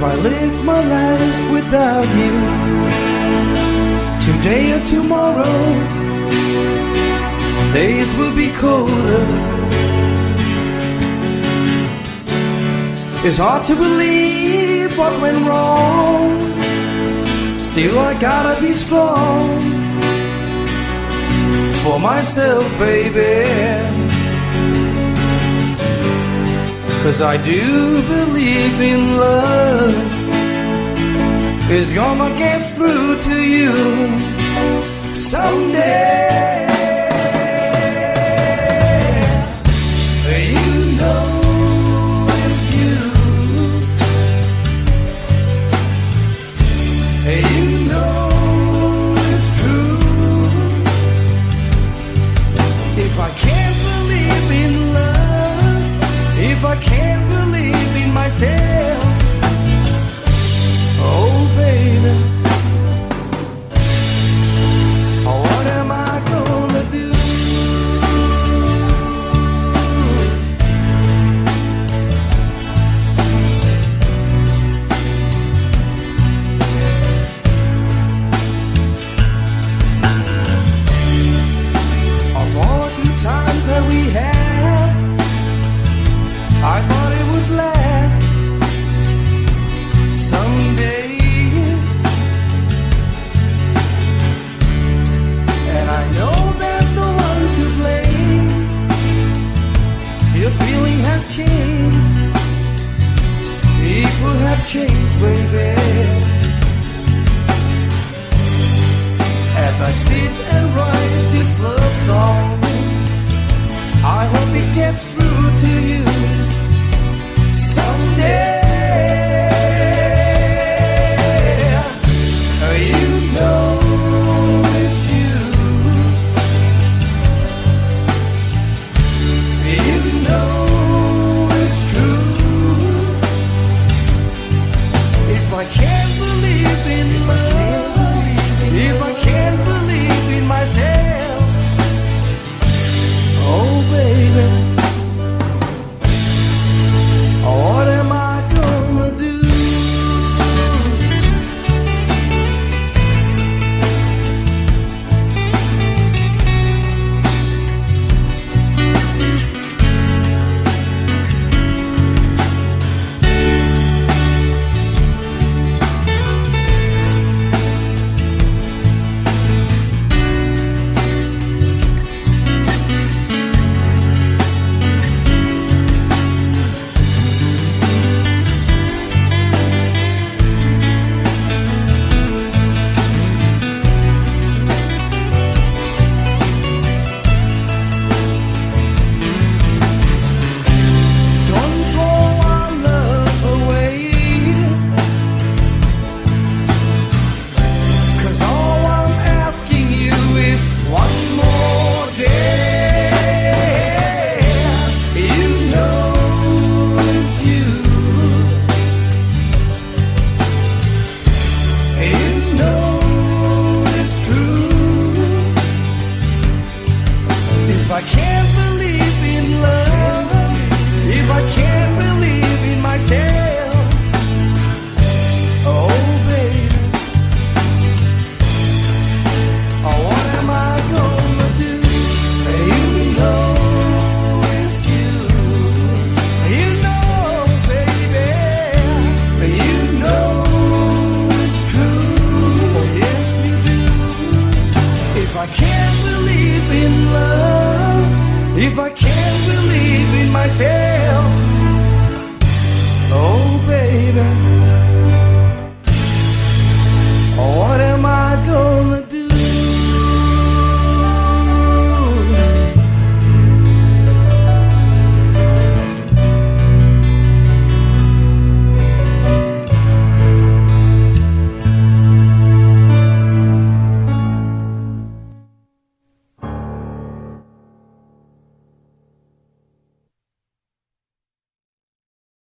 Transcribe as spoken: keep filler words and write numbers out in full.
If I live my life without you, today or tomorrow, days will be colder. It's hard to believe what went wrong. Still I gotta be strong for myself, baby. 'Cause I do believe in love is gonna get through to you someday. You know it's you. You know it's true. If I can't believe in love, if I can't believe in myself, oh baby, what am I gonna do? Of all the times that we had, I thought it would last someday. And I know there's no one to blame. Your feeling has changed. People have changed, baby. As I sit and write this love song, I hope it gets through to you someday. You know it's you. You know it's true. If I can't believe in love, if I